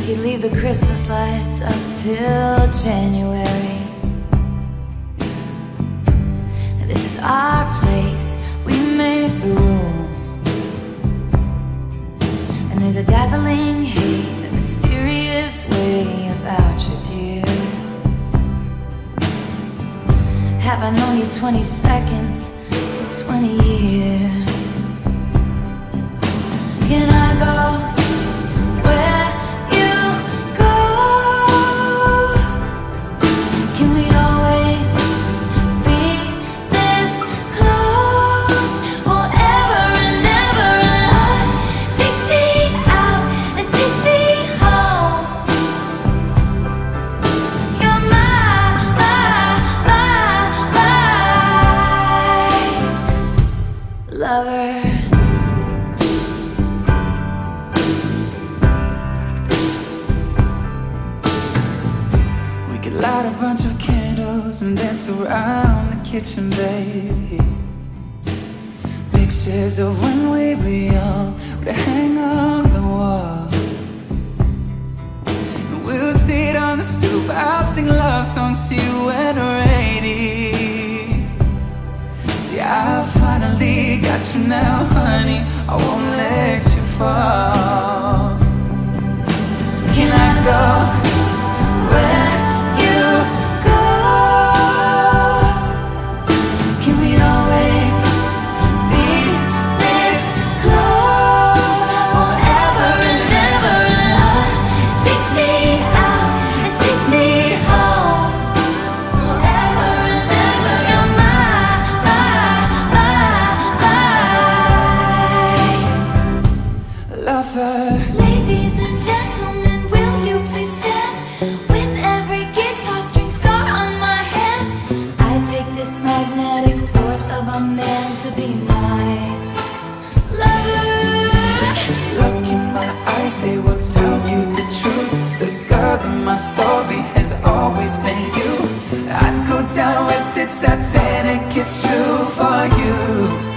could leave the Christmas lights up till January. And this is our place, we make the rules. And there's a dazzling haze, a mysterious way about you, dear. Have I known you 20 seconds or 20 years? Can I go where you go? Can we always be this close forever and ever? And take me out and take me home. You're my lover. Light a bunch of candles and dance around the kitchen, baby. Pictures of when we were young would hang on the wall. And we'll sit on the stoop, I'll sing love songs to you when we're 80. See, I finally got you now, honey, I won't let you fall. Can I go where Ladies and gentlemen, will you please stand? With every guitar string scar on my hand, I take this magnetic force of a man to be my lover. Look in my eyes, they will tell you the truth. The girl in my story has always been you. I'd go down with the Titanic, it's true for you.